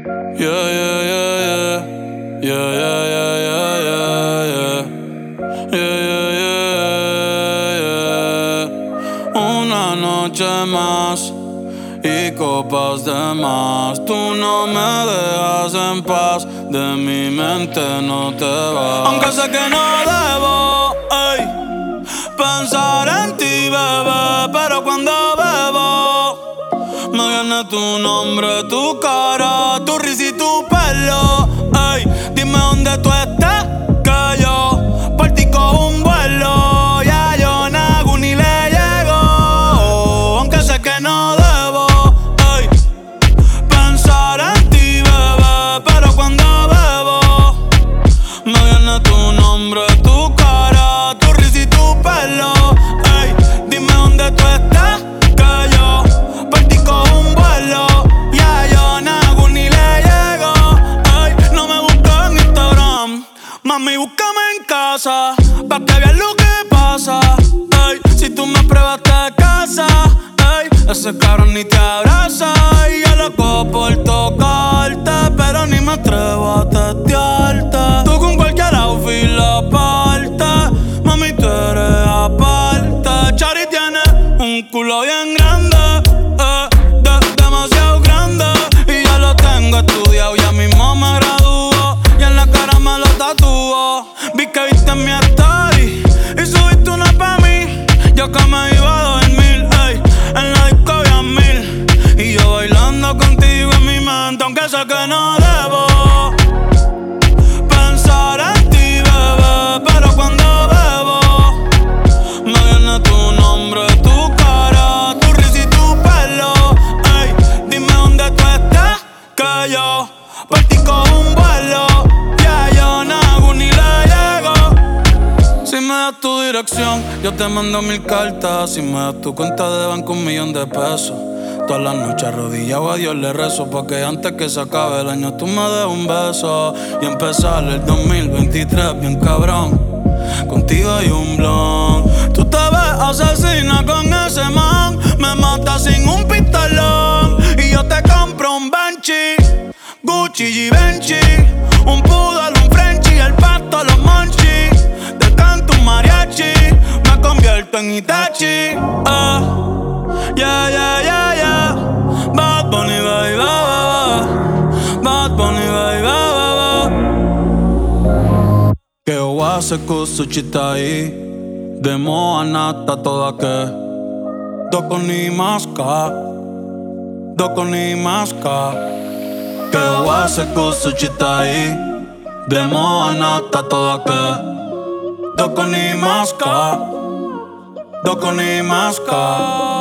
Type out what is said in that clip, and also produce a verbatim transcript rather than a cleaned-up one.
Yeah, yeah, yeah, yeah. Yeah, yeah, yeah, yeah, yeah, yeah. Yeah, yeah, yeah, yeah. Una noche más y copas de más. Tú no me dejas en paz, de mi mente no te vas. Aunque sé que no debo, ey, pensar en ti, bebé, pero cuando bebo me viene tu nombre, tu cara, tu risa y tu pelo. Ey, dime dónde tú estás, que yo por ti cojo un vuelo. Ya yo nago ni le llego, aunque sé que no debo, ey, pensar en ti, bebé, pero cuando bebo me viene tu nombre, tu cara, tu risa y tu pelo. Ey, dime dónde tú estás, que yo por ti cojo un vuelo. Ya yo nago ni le llego. Ey, no me busques en Instagram, mami, búscame en casa, pa' que veas lo que pasa. Ey, si tú me pruebas te casa, ey, ese cabrón ni te abraza. Y yo loco por tocarte, pero ni me atrevo a testearte. Tú con cualquier outfit la parte, mami, tú eres aparte. Chari tiene un culo bien grande, eh, de, demasiado grande. Y ya lo tengo estudiado, ya mismo me gradúo. Y en la cara me lo tatúo. Vi que viste en mi story y subiste una pa' mí. Yo que me iba a dormir, ey, en la disco había mil. Y yo bailando contigo en mi mente, aunque sé que no debo pensar en ti, bebé, pero cuando bebo me viene tu nombre, tu cara, tu risa y tu pelo. Ey, dime dónde tú estás, que yo por ti cojo un vuelo. Ya yo nago ni le llego. Si me das tu dirección, yo te mando mil cartas. Si me das tu cuenta de banco, un millón de pesos. Todas las noches arrodillado a Dios le rezo, porque antes que se acabe el año tú me des un beso y empezar el dos mil veintitrés bien cabrón. Contigo hay un blon. Tú te ves asesina con ese man, me matas sin un pistolón. Y yo te compro un Banshee, Gucci y Givenchy, un poodle, un Frenchie, el pasto, los monchis. Te canto un mariachi, me convierto en Itachi. Uh, yeah, yeah, yeah, yeah. Bad Bunny, baby, ba, Bad Bunny, baby, ba, che ho hace cosa città demo anata toda che doko ni maska, doko ni maska. Che ho hace cosa città demo anata toda che doko ni maska, doko ni maska.